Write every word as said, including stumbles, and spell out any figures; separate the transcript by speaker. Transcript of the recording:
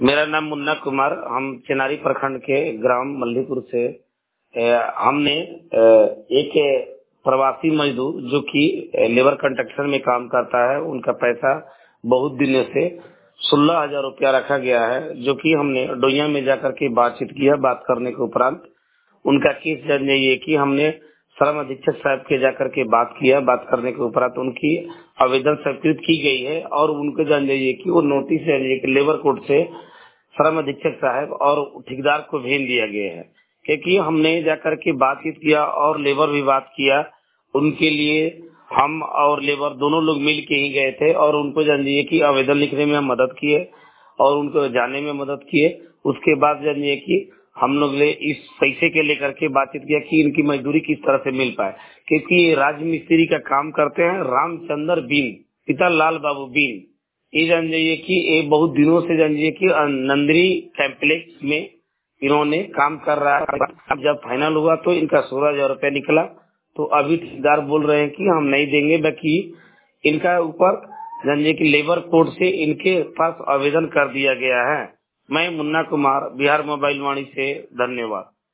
Speaker 1: मेरा नाम मुन्ना कुमार, हम चेनारी प्रखंड के ग्राम मल्लीपुर से ए, हमने ए, एक प्रवासी मजदूर जो कि लेबर कंस्ट्रक्शन में काम करता है, उनका पैसा बहुत दिनों से सोलह हजार रुपया रखा गया है, जो कि हमने डोइया में जाकर के बातचीत किया। बात करने के उपरांत उनका केस जान जाइए कि हमने श्रम अधीक्षक साहब के जाकर के बात किया। बात करने के उपरांत उनकी आवेदन स्वीकृत की गई है और उनको जान जाइए कि वो नोटिस जान जाइए कि लेबर कोर्ट से श्रम अधीक्षक साहब और ठेकेदार को भेज दिया गया है, क्योंकि हमने जाकर के बातचीत किया और लेबर भी बात किया। उनके लिए हम और लेबर दोनों लोग मिल के ही गए थे और उनको जानिए कि आवेदन लिखने में हम मदद किए और उनको जाने में मदद किए। उसके बाद जानिए कि हम लोग ले इस पैसे के लेकर के बातचीत किया कि इनकी मजदूरी किस तरह से मिल पाए, क्योंकि ये राजमिस्त्री का काम करते हैं। रामचंद्र बीन, पिता लाल बाबू बीन, ये जान जाइए कि ये बहुत दिनों से जान जाइए कि नंदरी कॉम्प्लेक्स में इन्होंने काम कर रहा है। जब फाइनल हुआ तो इनका सोलह हजार रुपया निकला। तो अभी ठेकेदार बोल रहे हैं कि हम नहीं देंगे, बाकी इनका ऊपर जान जाइए कि लेबर कोर्ट से इनके पास आवेदन कर दिया गया है। मैं मुन्ना कुमार, बिहार मोबाइल वाणी से, धन्यवाद।